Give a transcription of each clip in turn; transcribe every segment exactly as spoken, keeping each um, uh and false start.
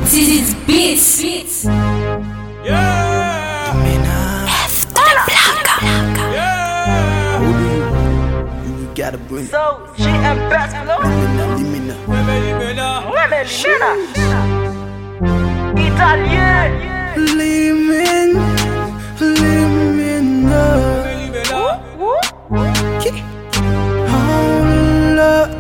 This is Beats. Yeah. F de Blanca. Yeah. You gotta bring it. So, G and Best Flow. Limina, limina. Ouais, mais Limena. Italien. Limina, limina. Limina. Hold up.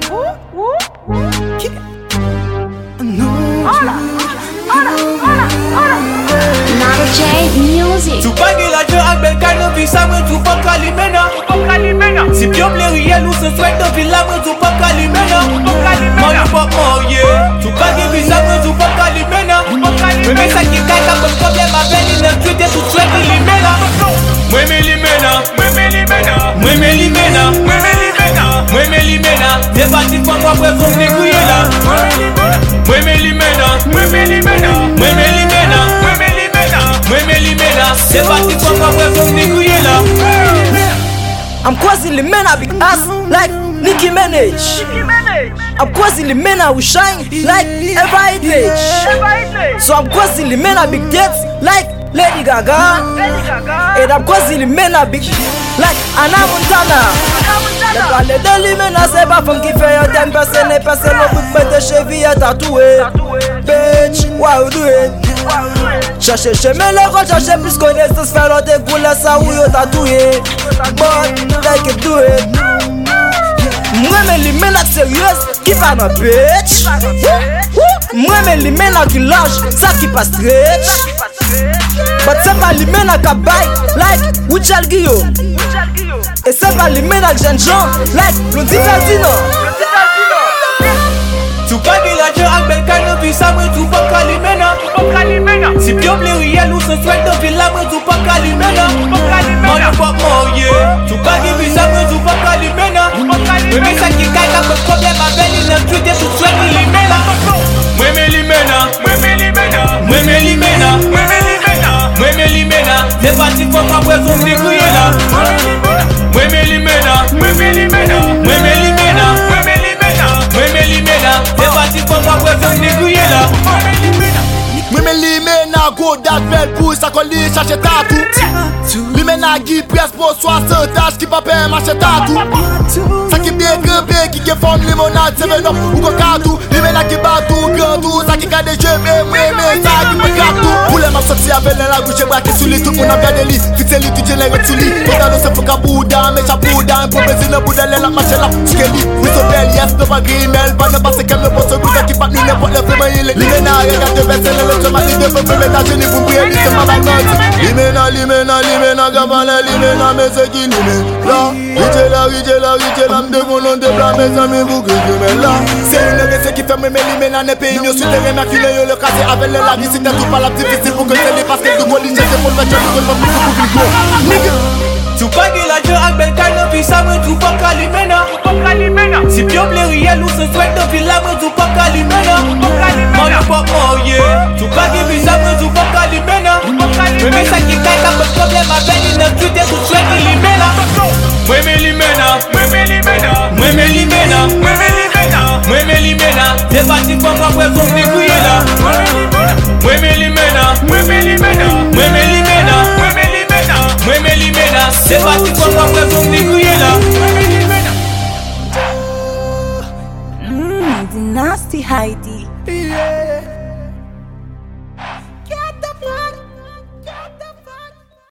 Nano J Music. Tu pagi la jeu ak bel kay nan vi sa mwen tu fok ka limena. Si pyo ple riel ou se swek nan vi la mwen tu fok ka limena. Man yo fok morye. Tu pagi vi sa mwen tu fok ka limena. Mwen men sa ki kay ka kon problem aven li nan tweet tu swek li limena. Mwen men limena. Mwen men limena. Mwen men limena. Mwen men limena. Mwen men limena. De pati fok wapwe fok ni kouye la. Mwen men limena. Mwen men limena. Mwen men limena. Mwen men limena. Mwen men limena. De pati fok wapwe fok ni kouye la. I'm causing Limena big ass like Nicki Minaj. I'm causing Limena who shine like Eva Idage. So I'm causing Limena big tits like Lady Gaga. And I'm causing Limena big like Anna Montana. Le palais de Limena c'est pas femme qui fait un thème. Personne n'est passé le bout de tes chevilles tatouées. Bitch, why you do it? Cherchez chez mes lèvres, cherchez plus connaissance. Faire l'autre goût, laisse ça où you tatoué. But they can do it. Moi mais Limena sérieuse qui va ma bitch. Moi mais Limena qui large, ça qui passe stretch. But c'est pas Limena qui baille like Wichal Guillaume. Et c'est pas Limena que j'aime gens like Blondie Latino. Tu pagi la jeu ak bel kay nan vi sa mwen tu fok ka limena. Si pyo ple riel ou se swek nan vi la mwen tu fok ka limena. Man yo fok morye. Tu pagi vi sa mwen tu fok ka limena. Mwen men sa ki kay ka kon problem aven li nan tweet tu swek li limena. Mwen men limena. Mwen men limena. Mwen men limena. Mwen men limena. Mwen men limena. De pati fok wapwe fok ni kouye la. Mwen men limena. Mwen men limena. Mwen men limena. Mwen men limena. Mwen men limena. De pati fok wapwe fok ni kouye la. Mwen men Limena go dat bel pou sa kon li chache tatou. Limena gi pres po soixante âge ki pa pen mache tatou. Sa ki biye grebe ki ke form limonade seven up ou ko katou. Limena ki batou grandou sa ki kade je me me sa ki me katou. Pou le map sorti avec la bouche braqué sous les tout moun ap gade li. Fixe li tout génère sous li. Pendant se foka bouda me chapouda. Improvise le bouda le la mache la skeli. We so bel yes no pa grimel. Pas ne passe qu'elle me pose bouda qui pat nous n'importe le vraiment il est. Limena regarde belle le je m'a dit de me mettre à genoux pour prier c'est pas bagnole. Limena limena limena gabale limena mais c'est qui limena. Riche la riche la riche la me devant de blanc mes amis vous que je mets là. C'est une recette qui fait me limena ne pays nous sur terrain maculé le casser avec le lavis c'était tout pas la difficile pour que c'est les parce que tout le c'est pour le faire pour le public. Nigga Tu pagi la jeu ak bel kay nan vi sa mwen tu fok ka limena. Si pyo ple riel ou se swek nan vi la mwen tu fok ka limena. Man yo